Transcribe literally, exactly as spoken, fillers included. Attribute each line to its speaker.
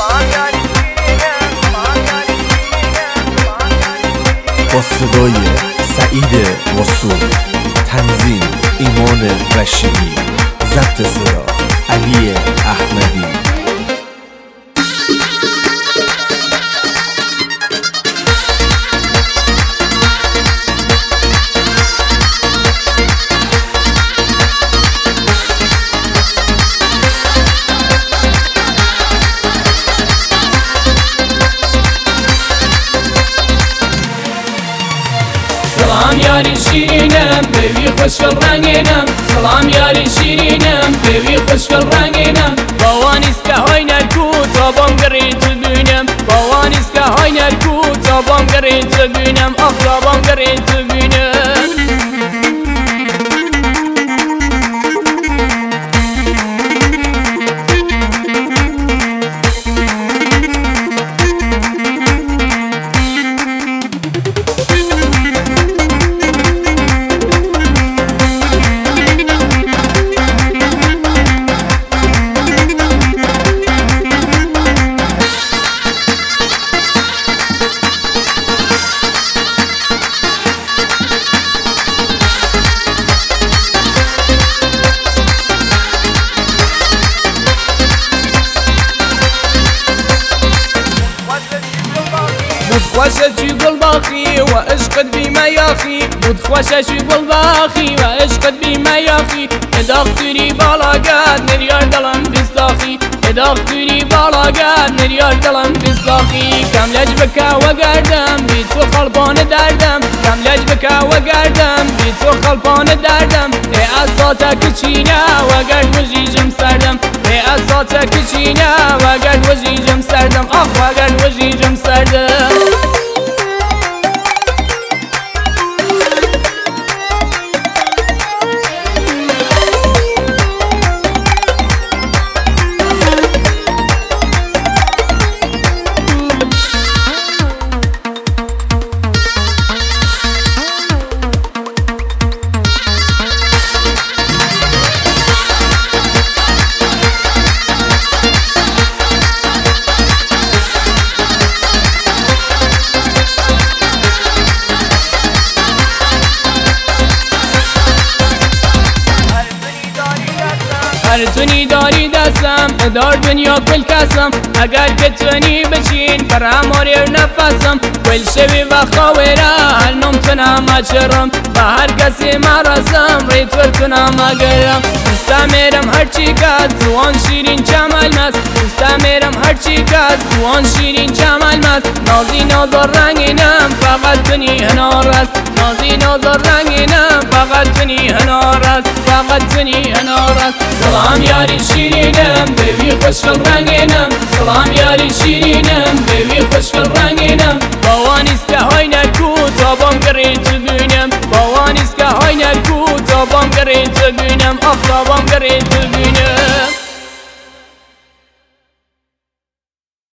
Speaker 1: با صدای سعید وصول، تنظیم ایمان رشیدی، ضبط صدا علی احمدی.
Speaker 2: سلام یاری شیرینم بوی خوشگل رنگینم، سلام یاری شیرینم بوی خوشگل رنگینم. باوانیست که های نرکو تا بام گری تو بینم، باوانیست که های نرکو تا بام گری تو بینم، آخ تا بام گری تو بینم. بود خوشه چی گل باخی و عشقت بی میاخی، بود خوشه چی گل باخی و عشقت بی میاخی. اداختری بالا گد نریار دلم بستاخی، اداختری بالا گد نریار دلم بستاخی. کم لج بکا و گردم بی تو خلبان دردم، کم لج بکا و گردم بی تو خلبان دردم. ای اساتا کچینه و گرد وجیجم سردم، ای اساتا کچینه و گرد وجیجم سردم، آخ و گرد وجیجم سردم. هر تونی داری دستم ادار دنیا کل کسم، اگر که تونی بچین پر هماریر نفسم. کل شوی و خویره هر نوم تونم اچرم، و هر کسی مرسم ریت ور کنم اگرم. مستمیرم هر چی کد زوان شیرین چمل مست، مستمیرم هر چی کد زوان شیرین چمل مست. نازی نازار رنگینم فقط تونی هنار است، نازی نازار رنگینم فقط تونی هنار است، فقط تونی هنار است. سلام یاری شیرینم بوی خوشگل رنگینم، سلام یاری شیرینم بوی خوشگل رنگینم. باوانیست که های نرکو تا بام گری تو بینم، باوانیست که های نرکو تا بام گری تو بینم، آخ تا بام گری تو بینم.